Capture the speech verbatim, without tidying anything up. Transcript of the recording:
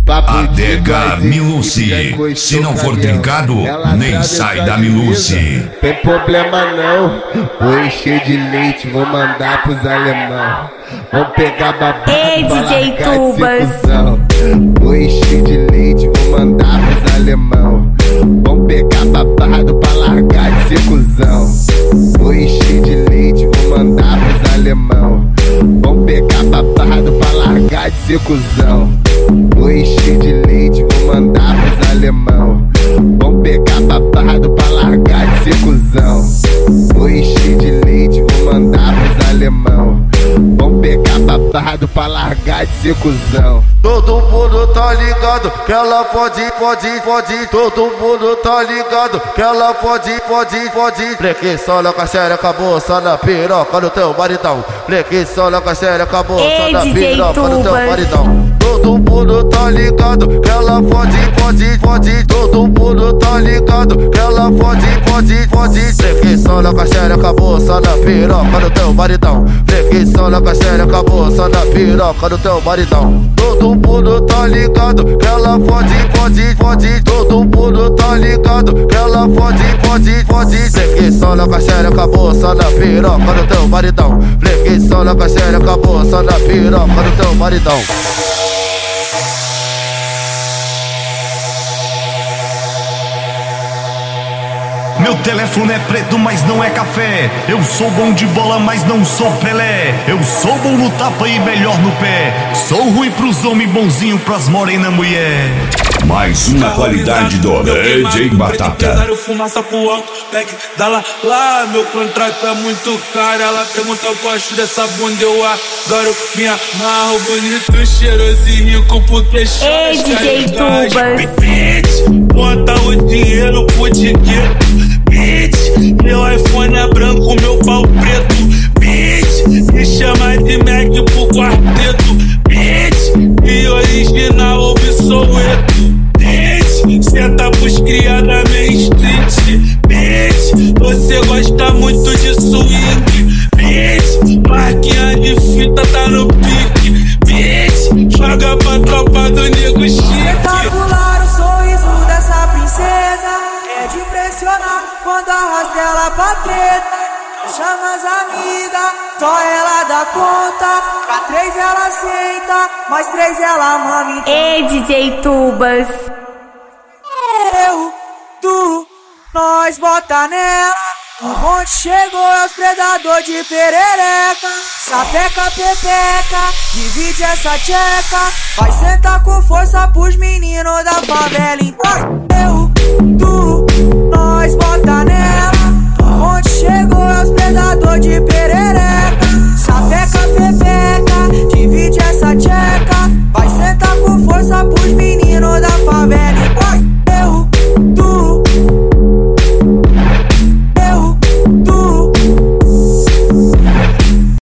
Adega Milucci, se não for trincado, nem sai da Milucci. Tem problema não, vou encher de leite, vou mandar pros alemão. Vão pegar babado Ei, pra D J largar Tubas. de cuzão. Vou encher de leite, vou mandar pros alemão. Vão pegar babado pra largar de ser cuzão. Vou encher de leite, vou mandar pros alemão. Vão pegar babado pra largar de ser cuzão. Vou encher de leite, vou mandar pros alemão. Vão pegar babado pra largar de ser cuzão. Vou encher de leite, vou mandar pros alemão. Vão pegar babado pra largar de ser cuzão. Todo mundo tá ligado que ela pode, pode, pode. Todo mundo tá ligado que ela pode, pode, pode. Flexiona com a xereca, bolsa na piroca no teu maridão. Flexiona com a xereca, bolsa na piroca no teu maridão. Todo mundo tá ligado que ela pode, pode, pode. Todo mundo tá ligado que ela pode, pode, pode. Flexiona com a xereca, bolsa na piroca no teu maridão. Flexiona com a xereca, bolsa na piroca no teu maridão. Todo mundo tá ligado que ela pode, pode, pode. Todo mundo tá ligado que ela pode, pode, pode. Flexiona com a xereca, bolsa na piroca no teu maridão. Flexiona com a xereca, bolsa na piroca no teu maridão. Meu telefone é preto, mas não é café. Eu sou bom de bola, mas não sou Pelé. Eu sou bom no tapa e melhor no pé. Sou ruim pros homens, bonzinho pras morena mulher. Mais uma qualidade do D J Batata. Fumaça pro alto, pegue da lá, lá. Meu contrato é muito caro. Ela pergunta, eu gosto dessa bunda, eu adoro. Me amarro, bonito, cheiroso e rico, porque chora. Ei, D J Tubas. Bota o dinheiro pro tiqueto. Bitch, meu iPhone é branco, meu pau preto. Bitch, me chama de Mac pro quarteto. Bitch, e original ouve Soweto. Bitch, senta pros cria da Main Street. Bitch, você gosta muito de swing. Bitch, marquinha de fita tá no pique. Bitch, joga pra tropa do nego chique. Espetacular o sorriso dessa princesa. É de impressionar quando arrasta ela pra treta. Chama as amigas, só ela dá conta. Pra três ela senta, mais três ela mama. Ei, D J Tubas. Eu, tu, nós bota nela. O bonde chegou, é os predador de perereca. Sapeca, pepeca, divide essa tcheca. Vai sentar com força pros meninos da favela. Então eu